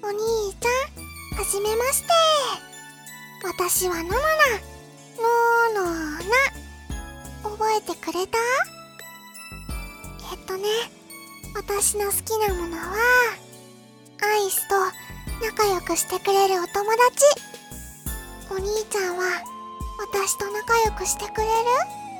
お兄ちゃん、はじめまして。私はののな。ののな。覚えてくれた？私の好きなものは、アイスと仲良くしてくれるお友達。お兄ちゃんは私と仲良くしてくれる？